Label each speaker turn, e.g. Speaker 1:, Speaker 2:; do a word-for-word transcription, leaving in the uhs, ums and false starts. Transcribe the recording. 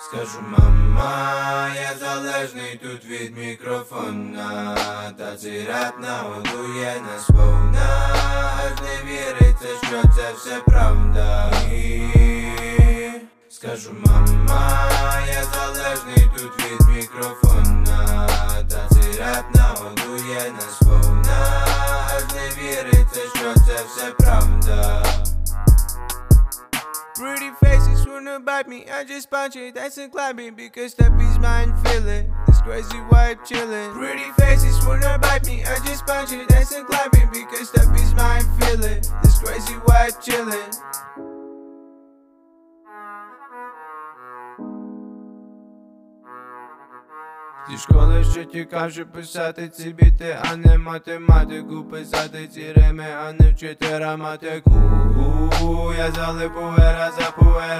Speaker 1: Скажу, мама, я залежний тут від мікрофона, та цей реп нагодує нас повна, аж не віриться, що це все правда. І скажу, мама, я залежний тут від мікрофона, та цей реп нагодує нас повна, аж не віриться, що це все правда. Pretty faces wanna bite me, I just punch it, that's a clapping, because that beat's mine feeling. This crazy vibe chillin'. Pretty faces wanna bite me, I just punch it, that's a clapping, because that beat's mine feeling. This crazy vibe chillin'. Зі школи ще тікав, щоб писати ці біти, а не математику, писати ці рими, а не вчити граматику. Я залипу, ера за пуера.